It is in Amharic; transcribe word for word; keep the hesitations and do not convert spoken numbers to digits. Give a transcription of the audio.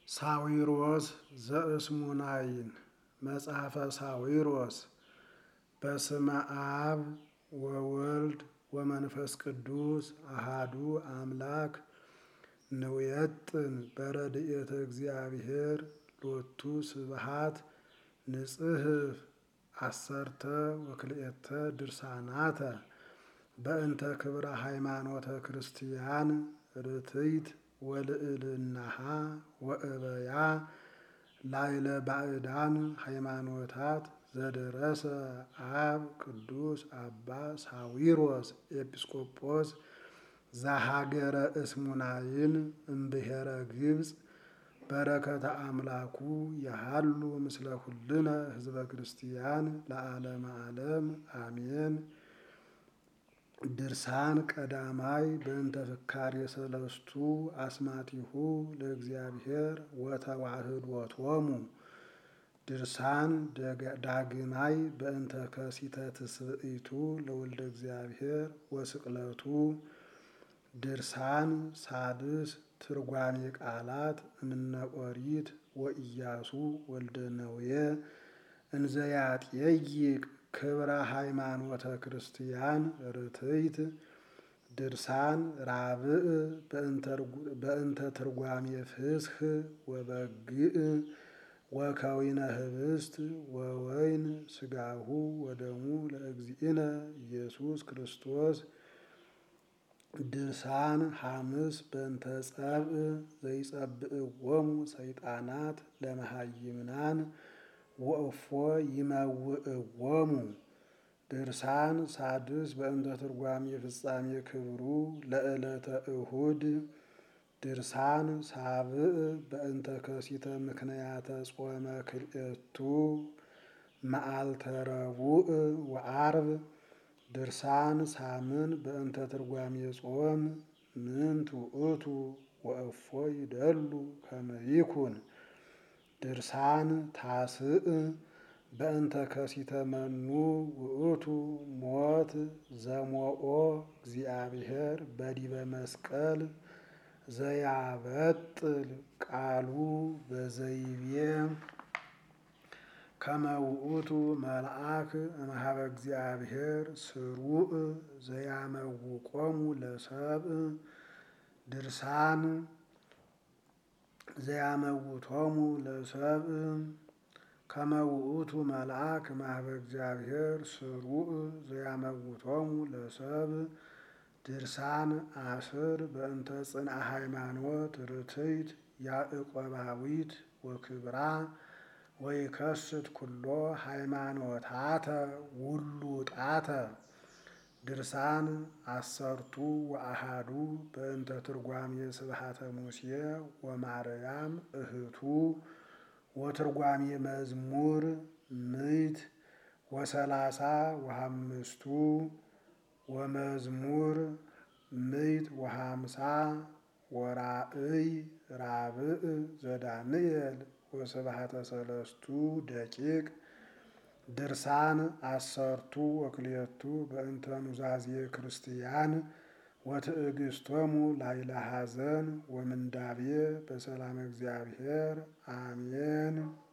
ሳዊሮስ ዘእስሙናይን መጽሐፈ ሳዊሮስ በስመ አብ ወወልድ ወመንፈስ ቅዱስ አሃዱ አምላክ ንውየጥን በረድኤተ እግዚአብሔር ሎቱ ስብሐት ንጽሕፍ አሰርተ ወክልኤተ ድርሳናተ በእንተ ክብረ ሃይማኖተ ክርስቲያን ርትይት ወልዕልናሃ ወእበያ ላይለ ባዕዳን ሃይማኖታት ዘደረሰ አብ ቅዱስ አባ ሳዊሮስ ኤጲስቆጶስ ዘሀገረ እስሙናይን እምብሔረ ግብፅ በረከተ አምላኩ ያሃሉ ምስለ ኩልነ ህዝበ ክርስቲያን ለዓለመ ዓለም አሜን። ድርሳን ቀዳማይ በእንተ ፍካሬ ሰለስቱ አስማቲሁ ለእግዚአብሔር ወተዋህዶቶሙ። ድርሳን ዳግማይ በእንተ ከሲተ ትስብእቱ ለወልደ እግዚአብሔር ወስቅለቱ። ድርሳን ሳድስ ትርጓሜ ቃላት እምነ ኦሪት ወኢያሱ ወልደ ነዌ እንዘያጥየይቅ ክብረ ሃይማኖተ ክርስቲያን ርትይት። ድርሳን ራብዕ በእንተ ትርጓሜ ፍስሕ ወበግዕ ወከዊነ ህብስት ወወይን ስጋሁ ወደሙ ለእግዚእነ ኢየሱስ ክርስቶስ። ድርሳን ሐምስ በእንተ ጸብእ ዘይጸብእዎሙ ሰይጣናት ለመሃይምናን ወእፎ ይመውእዎሙ። ድርሳን ሳድስ በእንተ ትርጓሜ ፍጻሜ ክብሩ ለዕለተ እሁድ። ድርሳን ሳብዕ በእንተ ከሲተ ምክንያተ ጾመ ክልኤቱ መዓልተ ረቡዕ ወዓርብ። ድርሳን ሳምን በእንተ ትርጓሜ ጾም ምንት ውእቱ ወእፎ ይደሉ ከመ ይኩን። ድርሳን ታስዕ በእንተ ከሲተ መኑ ውእቱ ሞት ዘሞኦ እግዚአብሔር በዲበ መስቀል ዘያበጥል ቃሉ በዘይቤ ከመ ውእቱ መልአክ እምኀበ እግዚአብሔር ስሩዕ ዘያመውቆሙ ለሰብእ። ድርሳን ዘያመውቶሙ ለሰብእ ከመ ውእቱ መልአክ እምኀበ እግዚአብሔር ስሩዕ ዘያመውቶሙ ለሰብእ። ድርሳን አስር በእንተ ጽንዐ ሃይማኖት ርትይት ያዕቆባዊት ወክብራ ወይከስት ኩሎ ሃይማኖታተ ውሉጣተ። ድርሳን አሰርቱ ወአሃዱ በእንተ ትርጓሜ ስብሐተ ሙሴ ወማርያም እህቱ ወትርጓሜ መዝሙር ምዕት ወሰላሳ ወሐምስቱ ወመዝሙር ምዕት ወሐምሳ ወራእይ ራብዕ ዘዳንኤል ወስብሐተ ሰለስቱ ደቂቅ። ድርሳን አሰርቱ ወክልኤቱ በእንተ ኑዛዜ ክርስቲያን ወትዕግስቶሙ ላይለ ሐዘን ወምንዳቤ በሰላም እግዚአብሔር አሜን።